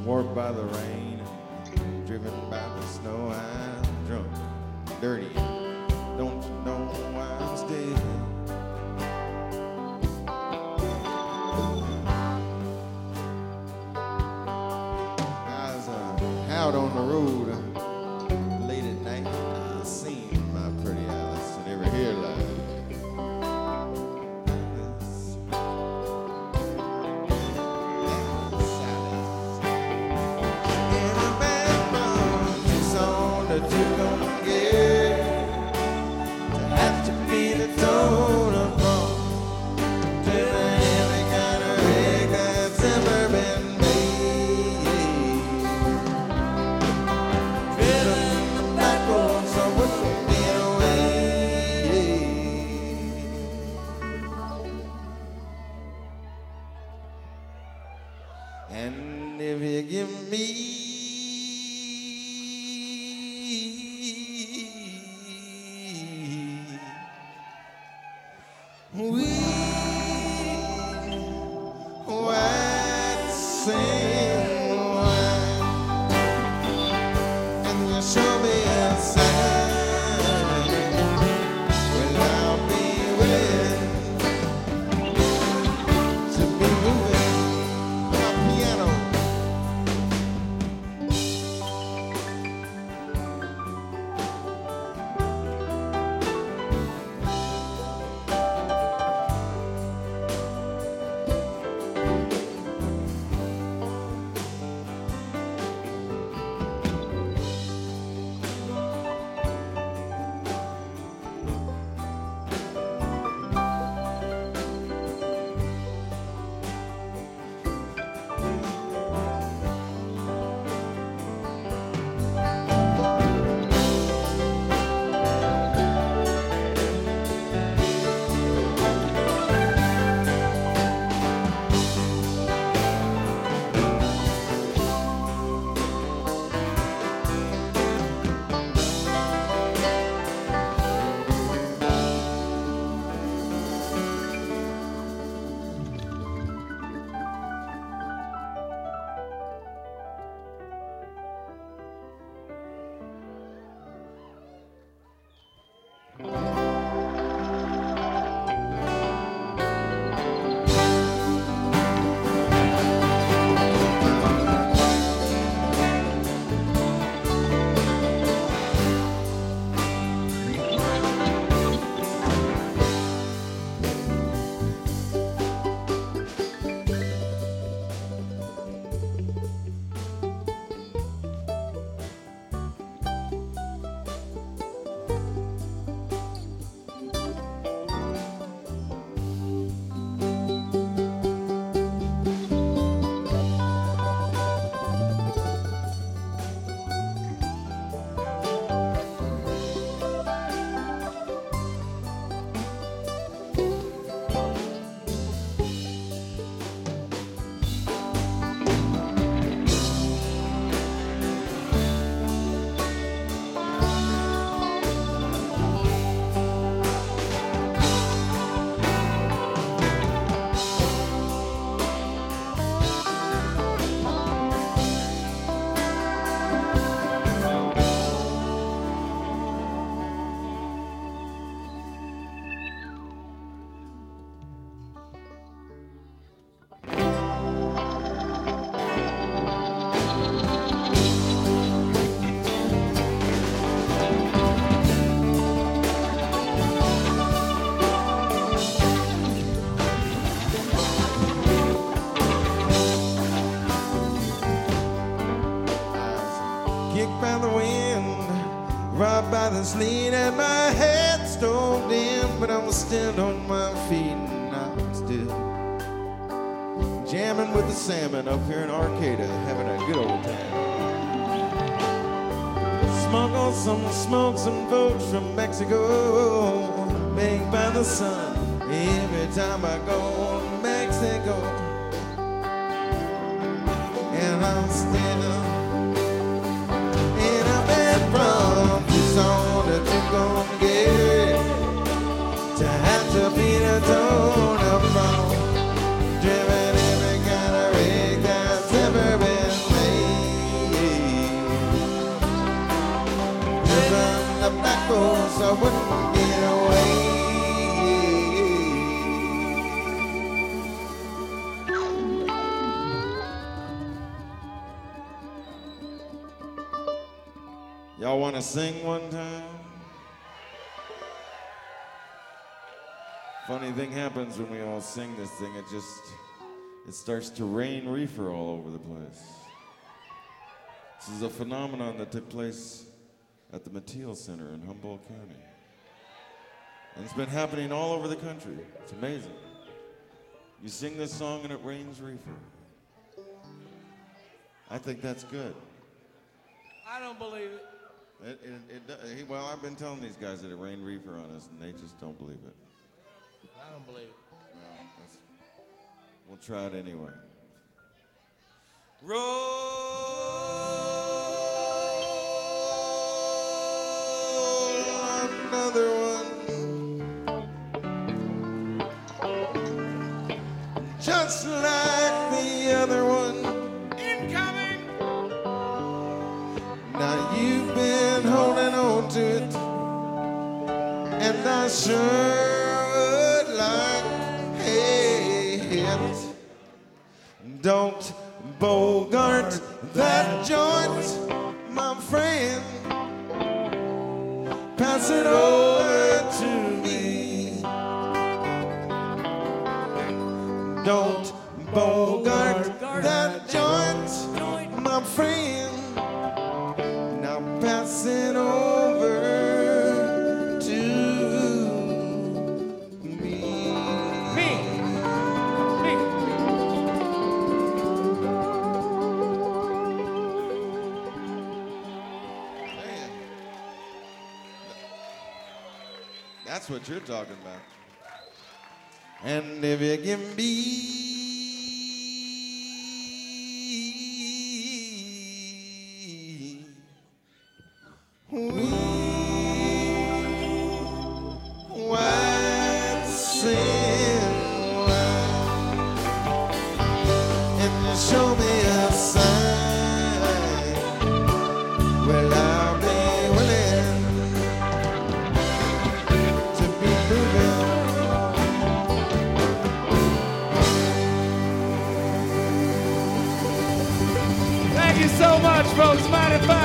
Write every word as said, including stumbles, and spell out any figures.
warped by the rain, driven by the snow. I'm drunk, dirty, don't you know I'm still I was uh, out on the road uh, late at night. I seen my pretty Alice and every hair like and if you give me we white sand wine, and you show me a sign, well I'll be willing to be moving my piano. Kicked by the wind, robbed by the sleet, and my head stove in, but I was still on my feet, and I'm still jamming with the salmon up here in Arcata, having a good old time. Smoke on some smoke, some folks from Mexico, baked by the sun, every time I go to Mexico, and I'm still from the song that you're gonna get to have to be the tone of wrong, driven every kind of rig that's ever been made. Y'all want to sing one time? Funny thing happens when we all sing this thing. It just, it starts to rain reefer all over the place. This is a phenomenon that took place at the Mateel Center in Humboldt County. And it's been happening all over the country. It's amazing. You sing this song and it rains reefer. I think that's good. I don't believe it. It, it, it, it, well, I've been telling these guys that it rained reefer on us, and they just don't believe it. I don't believe it. Well, that's, we'll try it anyway. Roll another one, just like the other one. Incoming! Now you've been holding on to it, and I sure don't bogart that joint, my friend. Pass it over to me. Don't bogart that joint, my friend. Now pass it over to me. Me. That's what you're talking about. And if you can be we white sail and you show me a sign, well, I'll be willing to be moving. Thank you so much, folks. Mighty fine.